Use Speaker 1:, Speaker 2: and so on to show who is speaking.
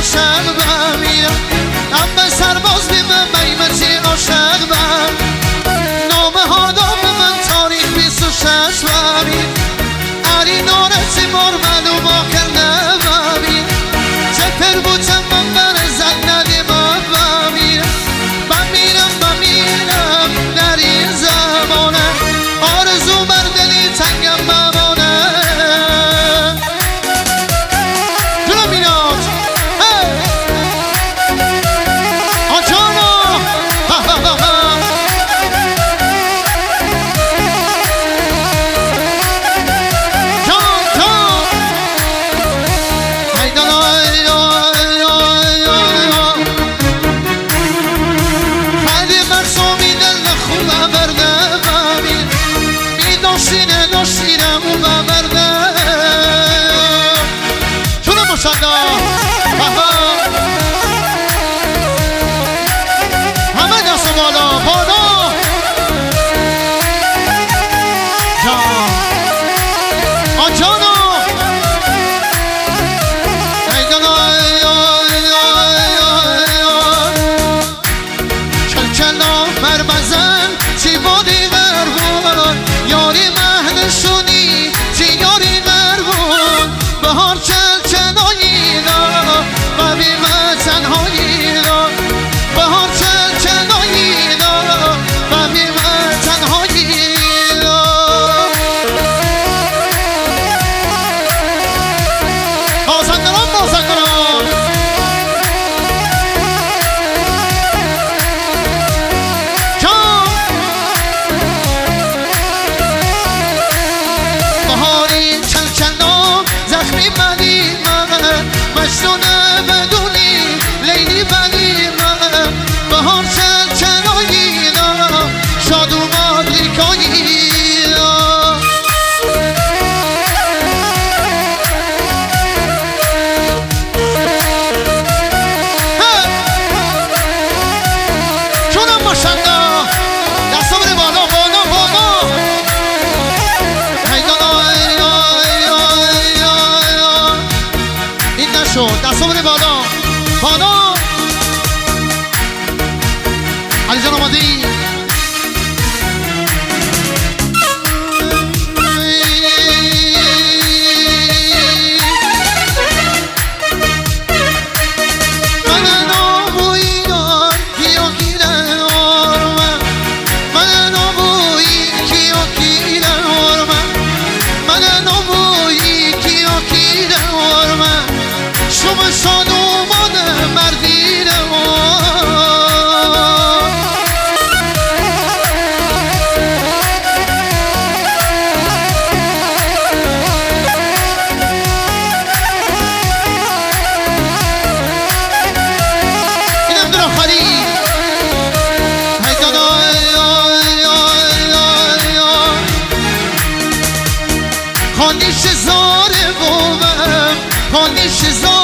Speaker 1: عاشق بمیر ام سرباز بیمه بیمتی عاشق بم نامه ها دام من تاریخ 26 بمیر اری نارسی مار معلوم آخر نبمیر سپر بودم من بر زن ندیم بمیر بمیرم در این زمانه آرزو بر دلی تنگم بمانه جلو میاد آجانا ناشینه او ببرده جلو ماشالله همه دست بالا بالا آجانا چلچلا مربزن چی بادی غربون یاری مهنشونی چی یاری غربون بهار چلچلایی دا و بیمه تنهایی دا بهار چلچلایی دا و بیمه تنهایی دا بازندران مشونه بدونی لیلی بلی من بهار چلچلایی دا شاد اومد لیکایی دا جونم ماشالله دستا بره بالا بالا بالا این نشد دستا بره بالا بالا علی جان آمادی شاد اومده مردیره اینم در آخری خانیش زاره بومم خانیش زاره